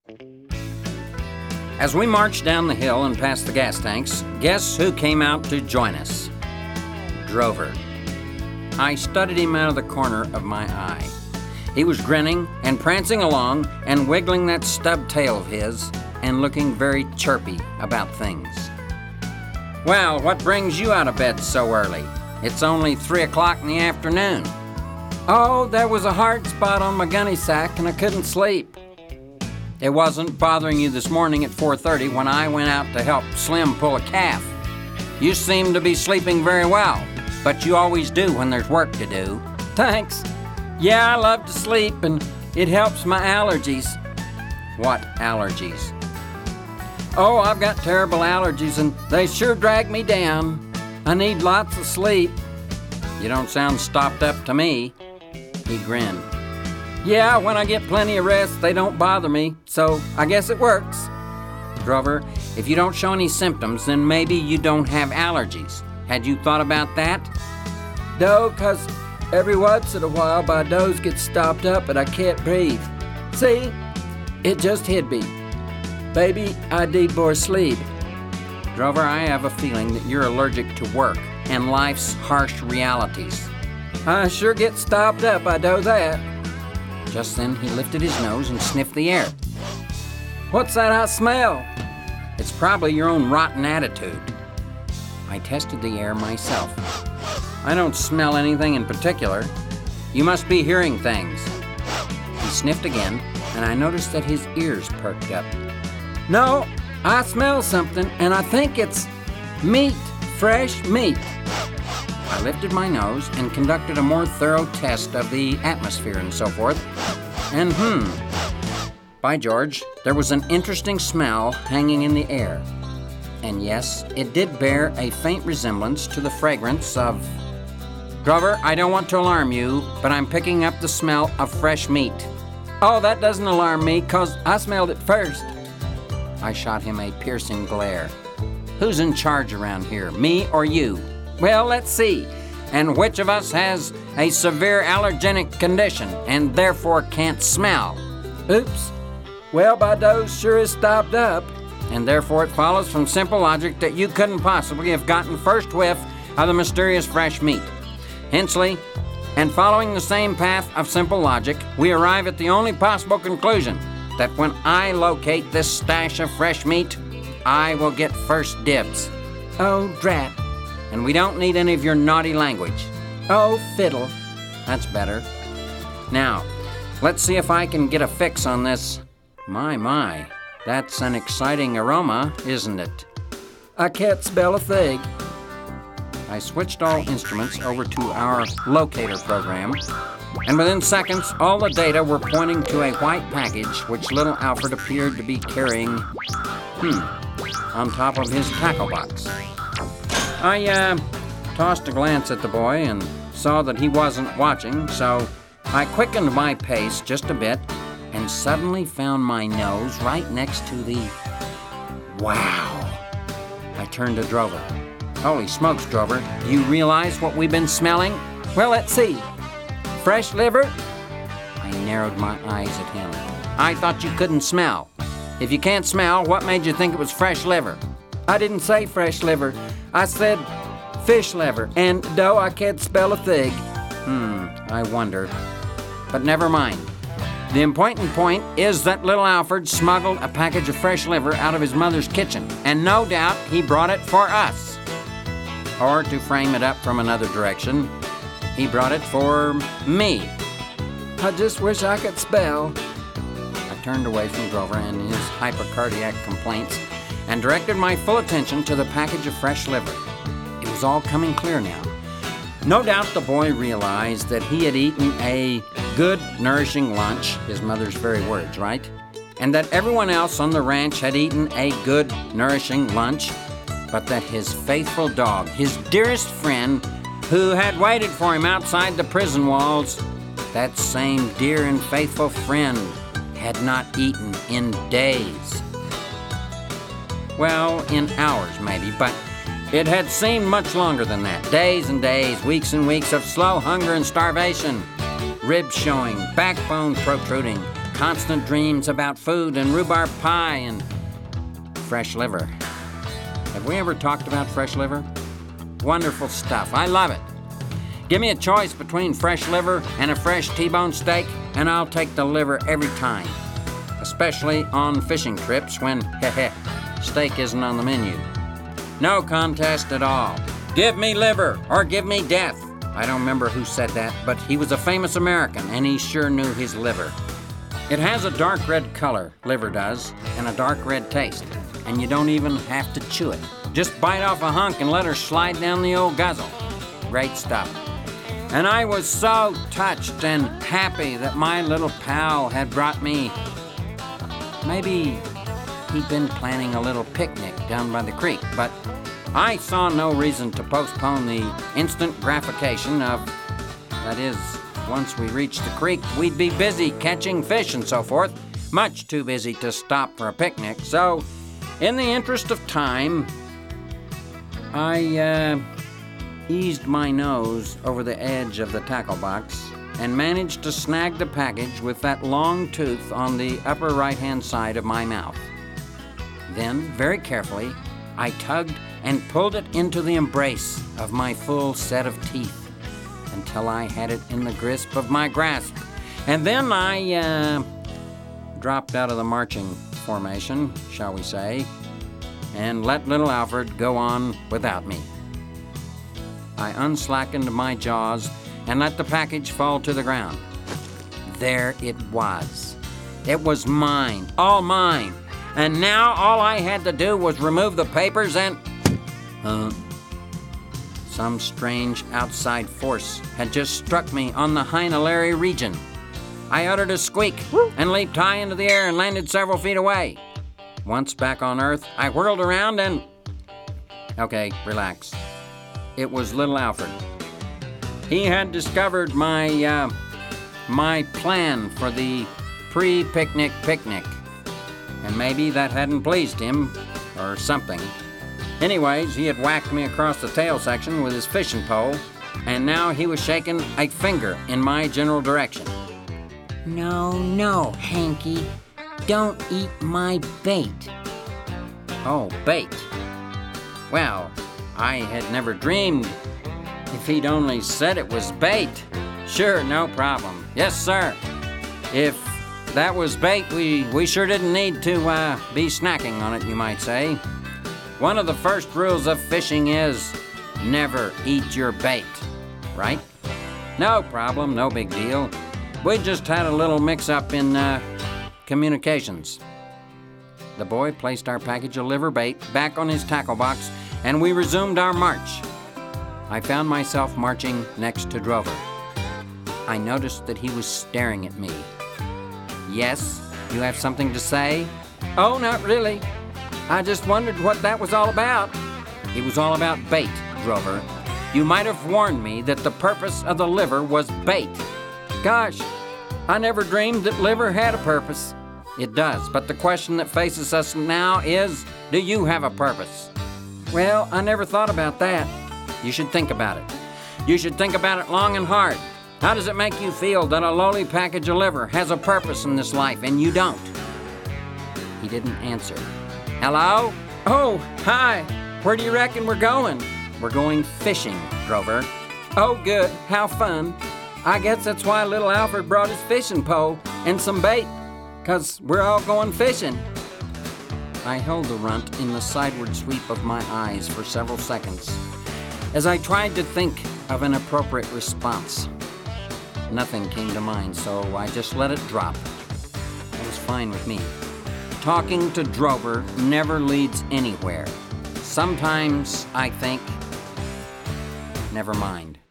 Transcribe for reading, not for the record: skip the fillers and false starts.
As we marched down the hill and past the gas tanks, guess who came out to join us? Drover. I studied him out of the corner of my eye. He was grinning and prancing along and wiggling that stub tail of his and looking very chirpy about things. Well, what brings you out of bed so early? It's only 3 o'clock in the afternoon. Oh, there was a hard spot on my gunny sack and I couldn't sleep. It wasn't bothering you this morning at 4:30 when I went out to help Slim pull a calf. You seem to be sleeping very well, but you always do when there's work to do. Thanks. Yeah, I love to sleep and it helps my allergies. What allergies? Oh, I've got terrible allergies and they sure drag me down. I need lots of sleep. You don't sound stopped up to me. He grinned. Yeah, when I get plenty of rest, they don't bother me, so I guess it works. Drover, if you don't show any symptoms, then maybe you don't have allergies. Had you thought about that? No, 'cause every once in a while my nose gets stopped up and I can't breathe. See? It just hit me. Maybe I need more sleep. Drover, I have a feeling that you're allergic to work and life's harsh realities. I sure get stopped up, I know that. Just then, he lifted his nose and sniffed the air. What's that I smell? It's probably your own rotten attitude. I tested the air myself. I don't smell anything in particular. You must be hearing things. He sniffed again, and I noticed that his ears perked up. No, I smell something, and I think it's meat, fresh meat. I lifted my nose and conducted a more thorough test of the atmosphere and so forth. And by George, there was an interesting smell hanging in the air. And yes, it did bear a faint resemblance to the fragrance of... Drover, I don't want to alarm you, but I'm picking up the smell of fresh meat. Oh, that doesn't alarm me, 'cause I smelled it first. I shot him a piercing glare. Who's in charge around here, me or you? Well, let's see. And which of us has a severe allergenic condition and therefore can't smell? Oops. Well, my nose sure is stopped up. And therefore it follows from simple logic that you couldn't possibly have gotten first whiff of the mysterious fresh meat. Hensely, and following the same path of simple logic, we arrive at the only possible conclusion, that when I locate this stash of fresh meat, I will get first dibs. Oh, drat. And we don't need any of your naughty language. Oh, fiddle. That's better. Now, let's see if I can get a fix on this. My, that's an exciting aroma, isn't it? I can't smell a thing. I switched all instruments over to our locator program, and within seconds, all the data were pointing to a white package which little Alfred appeared to be carrying, on top of his tackle box. I tossed a glance at the boy and saw that he wasn't watching, so I quickened my pace just a bit and suddenly found my nose right next to the... Wow! I turned to Drover. Holy smokes, Drover, do you realize what we've been smelling? Well, let's see. Fresh liver? I narrowed my eyes at him. I thought you couldn't smell. If you can't smell, what made you think it was fresh liver? I didn't say fresh liver. I said fish liver, and no, I can't spell a thing. I wonder. But never mind. The important point is that little Alfred smuggled a package of fresh liver out of his mother's kitchen, and no doubt he brought it for us. Or to frame it up from another direction, he brought it for me. I just wish I could spell. I turned away from Drover and his hypocardiac complaints and directed my full attention to the package of fresh liver. It was all coming clear now. No doubt the boy realized that he had eaten a good, nourishing lunch, his mother's very words, right? And that everyone else on the ranch had eaten a good, nourishing lunch, but that his faithful dog, his dearest friend, who had waited for him outside the prison walls, that same dear and faithful friend had not eaten in days. Well, in hours maybe, but it had seemed much longer than that. Days and days, weeks and weeks of slow hunger and starvation. Ribs showing, backbone protruding, constant dreams about food and rhubarb pie and fresh liver. Have we ever talked about fresh liver? Wonderful stuff. I love it. Give me a choice between fresh liver and a fresh T-bone steak, and I'll take the liver every time. Especially on fishing trips when, steak isn't on the menu. No contest at all. Give me liver or give me death. I don't remember who said that, but he was a famous American, and he sure knew his liver. It has a dark red color, liver does, and a dark red taste, and you don't even have to chew it. Just bite off a hunk and let her slide down the old guzzle. Great stuff. And I was so touched and happy that my little pal had brought me. Maybe he'd been planning a little picnic down by the creek, but I saw no reason to postpone the instant gratification of, that is, once we reached the creek, we'd be busy catching fish and so forth, much too busy to stop for a picnic. So, in the interest of time, I eased my nose over the edge of the tackle box and managed to snag the package with that long tooth on the upper right-hand side of my mouth. Then, very carefully, I tugged and pulled it into the embrace of my full set of teeth until I had it in the grasp of my grasp. And then I dropped out of the marching formation, shall we say, and let little Alfred go on without me. I unslackened my jaws and let the package fall to the ground. There it was. It was mine, all mine. And now all I had to do was remove the papers and... Some strange outside force had just struck me on the hinolary region. I uttered a squeak and leaped high into the air and landed several feet away. Once back on Earth, I whirled around and... Okay, relax. It was little Alfred. He had discovered my plan for the pre-picnic picnic. And maybe that hadn't pleased him, or something. Anyways, he had whacked me across the tail section with his fishing pole, and now he was shaking a finger in my general direction. No, Hanky. Don't eat my bait. Oh, bait. Well, I had never dreamed. If he'd only said it was bait. Sure, no problem. Yes, sir. If that was bait, we sure didn't need to be snacking on it, you might say. One of the first rules of fishing is never eat your bait, right? No problem, no big deal. We just had a little mix-up in communications. The boy placed our package of liver bait back on his tackle box, and we resumed our march. I found myself marching next to Drover. I noticed that he was staring at me. Yes, you have something to say? Oh, not really. I just wondered what that was all about. It was all about bait, Drover. You might have warned me that the purpose of the liver was bait. Gosh, I never dreamed that liver had a purpose. It does, but the question that faces us now is, do you have a purpose? Well, I never thought about that. You should think about it. You should think about it long and hard. How does it make you feel that a lowly package of liver has a purpose in this life and you don't? He didn't answer. Hello? Oh, hi. Where do you reckon we're going? We're going fishing, Drover. Oh, good. How fun. I guess that's why little Alfred brought his fishing pole and some bait, 'cause we're all going fishing. I held the runt in the sideward sweep of my eyes for several seconds as I tried to think of an appropriate response. Nothing came to mind, so I just let it drop. It was fine with me. Talking to Drover never leads anywhere. Sometimes I think, never mind.